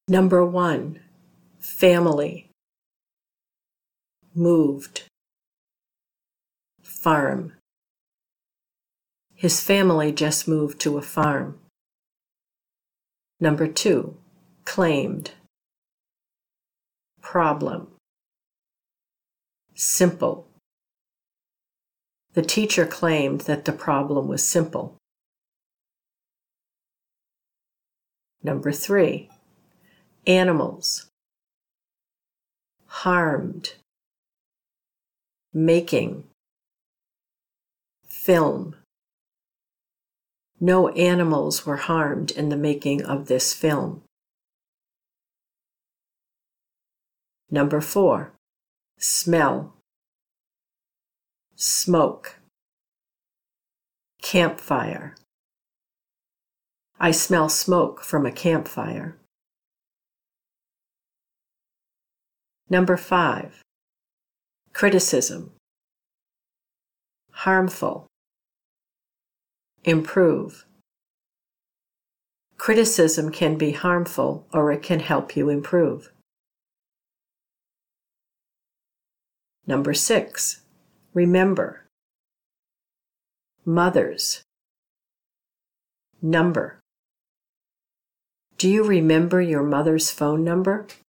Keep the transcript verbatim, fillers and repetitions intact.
Number one, family, moved, farm. His family just moved to a farm. Number two, claimed, problem, simple. The teacher claimed that the problem was simple. Number three, animals, harmed, making, film. No animals were harmed in the making of this film. Number four, smell, smoke, campfire. I smell smoke from a campfire. Number five, criticism, harmful, improve. Criticism can be harmful or it can help you improve. Number six, remember, mothers, number. Do you remember your mother's phone number?